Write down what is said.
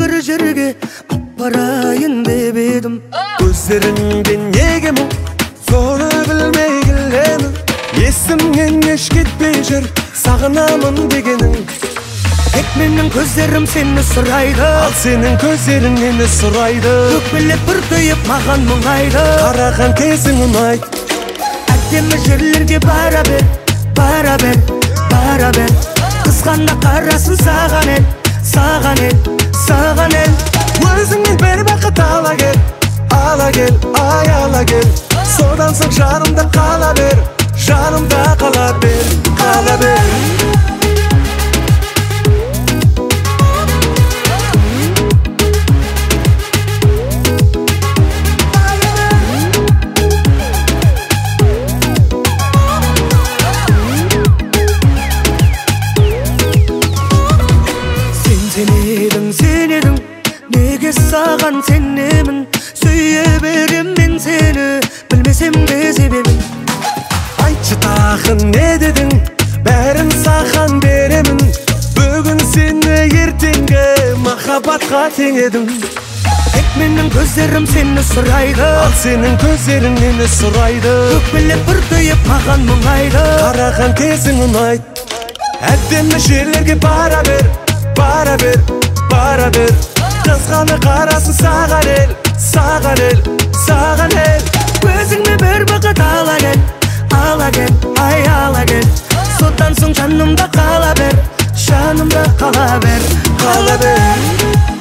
bir жерге апарайын деп едім. Көздеріңде неге мұң, соны білмей келемін. Есімнен еш кетпей жүр, сағынамын дегенің. Тек менің көздерім сені сұрайды, Ал сенің көздерің мені сұрайды. өкпелеп бір түйіп маған мұңайды. Қараған кезің ұнайды. Әдемі жерлерге бара бер, бара бер, бара бер. Қызғанда қарасын саған ел, саған ел, саған ел. Өзіңнен бір бақыт ала кел, ала кел, ай ала кел. Содан соң жанымда қала бер, жанымда қала бер, қала бер. Сен едің, неге саған сенемін, сүйе берем мен сені, білмесем де себебін. Айтшы тағы не дедің, бәрін саған беремін. Бүгін сені ертеңгі махаббатқа теңедің. Тек менің көздерім сені сұрайды, Ал сенің көздерің мені сұрайды. өкпелеп бір түйіп маған мұңайды. Қараған кезің ұнайды. Әдемі жерлерге бара бер, бара бер, бара бер. Қызғаны қарасын саған ел, саған ел, саған ел. Өзіңе бір бақыт ала кел, ала кел, ай ала кел. Содан соң жанымда қала бер, жанымда қала бер, Қала бер.